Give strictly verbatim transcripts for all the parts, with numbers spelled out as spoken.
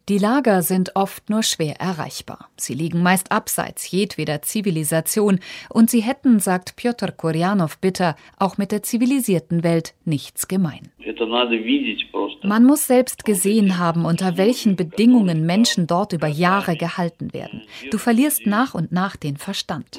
Die Lager sind oft nur schwer erreichbar. Sie liegen meist abseits jedweder Zivilisation und sie hätten, sagt Pjotr Kurjanow bitter, auch mit der zivilisierten Welt nichts gemein. Man muss selbst gesehen haben, unter welchen Bedingungen Menschen dort über Jahre gehalten werden. Du verlierst nach und nach den Verstand.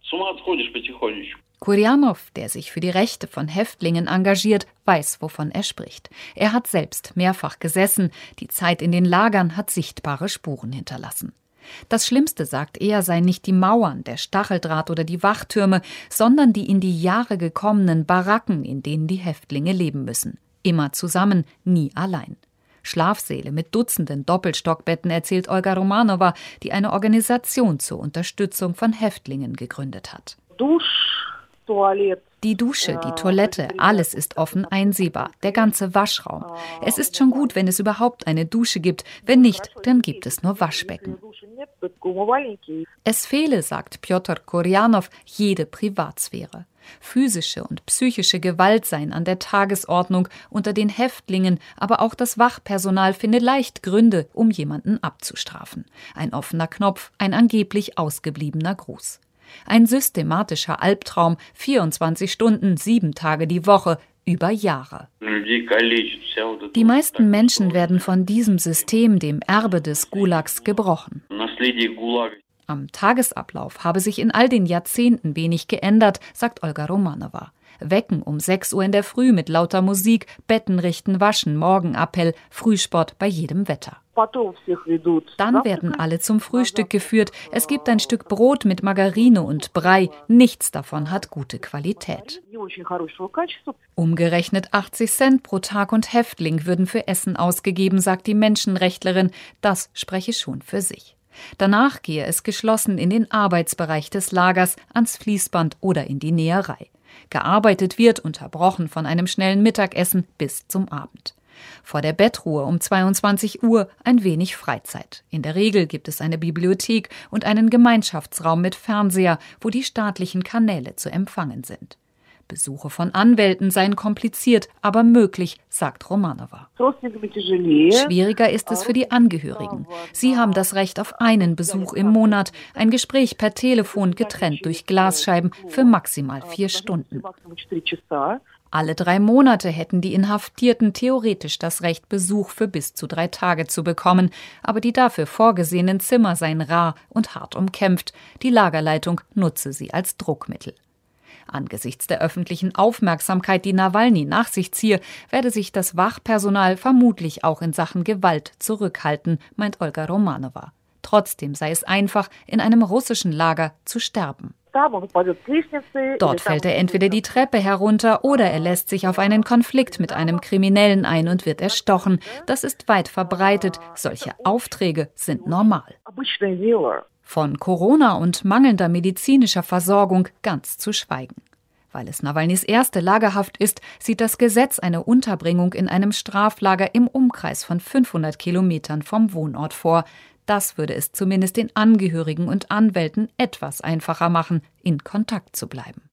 Kurjanow, der sich für die Rechte von Häftlingen engagiert, weiß, wovon er spricht. Er hat selbst mehrfach gesessen. Die Zeit in den Lagern hat sichtbare Spuren hinterlassen. Das Schlimmste, sagt er, seien nicht die Mauern, der Stacheldraht oder die Wachtürme, sondern die in die Jahre gekommenen Baracken, in denen die Häftlinge leben müssen. Immer zusammen, nie allein. Schlafsäle mit Dutzenden Doppelstockbetten, erzählt Olga Romanowa, die eine Organisation zur Unterstützung von Häftlingen gegründet hat. Die Dusche, die Toilette, alles ist offen einsehbar, der ganze Waschraum. Es ist schon gut, wenn es überhaupt eine Dusche gibt, wenn nicht, dann gibt es nur Waschbecken. Es fehle, sagt Pjotr Kurjanow, jede Privatsphäre. Physische und psychische Gewalt seien an der Tagesordnung unter den Häftlingen, aber auch das Wachpersonal finde leicht Gründe, um jemanden abzustrafen. Ein offener Knopf, ein angeblich ausgebliebener Gruß. Ein systematischer Albtraum, vierundzwanzig Stunden, sieben Tage die Woche, über Jahre. Die meisten Menschen werden von diesem System, dem Erbe des Gulags, gebrochen. Am Tagesablauf habe sich in all den Jahrzehnten wenig geändert, sagt Olga Romanowa. Wecken um sechs Uhr in der Früh mit lauter Musik, Betten richten, waschen, Morgenappell, Frühsport bei jedem Wetter. Dann werden alle zum Frühstück geführt. Es gibt ein Stück Brot mit Margarine und Brei. Nichts davon hat gute Qualität. Umgerechnet achtzig Cent pro Tag und Häftling würden für Essen ausgegeben, sagt die Menschenrechtlerin. Das spreche schon für sich. Danach gehe es geschlossen in den Arbeitsbereich des Lagers, ans Fließband oder in die Näherei. Gearbeitet wird, unterbrochen von einem schnellen Mittagessen bis zum Abend. Vor der Bettruhe um zweiundzwanzig Uhr ein wenig Freizeit. In der Regel gibt es eine Bibliothek und einen Gemeinschaftsraum mit Fernseher, wo die staatlichen Kanäle zu empfangen sind. Besuche von Anwälten seien kompliziert, aber möglich, sagt Romanowa. Schwieriger ist es für die Angehörigen. Sie haben das Recht auf einen Besuch im Monat, ein Gespräch per Telefon getrennt durch Glasscheiben für maximal vier Stunden. Alle drei Monate hätten die Inhaftierten theoretisch das Recht, Besuch für bis zu drei Tage zu bekommen, aber die dafür vorgesehenen Zimmer seien rar und hart umkämpft. Die Lagerleitung nutze sie als Druckmittel. Angesichts der öffentlichen Aufmerksamkeit, die Nawalny nach sich ziehe, werde sich das Wachpersonal vermutlich auch in Sachen Gewalt zurückhalten, meint Olga Romanowa. Trotzdem sei es einfach, in einem russischen Lager zu sterben. Dort fällt er entweder die Treppe herunter oder er lässt sich auf einen Konflikt mit einem Kriminellen ein und wird erstochen. Das ist weit verbreitet. Solche Aufträge sind normal. Von Corona und mangelnder medizinischer Versorgung ganz zu schweigen. Weil es Nawalnys erste Lagerhaft ist, sieht das Gesetz eine Unterbringung in einem Straflager im Umkreis von fünfhundert Kilometern vom Wohnort vor. Das würde es zumindest den Angehörigen und Anwälten etwas einfacher machen, in Kontakt zu bleiben.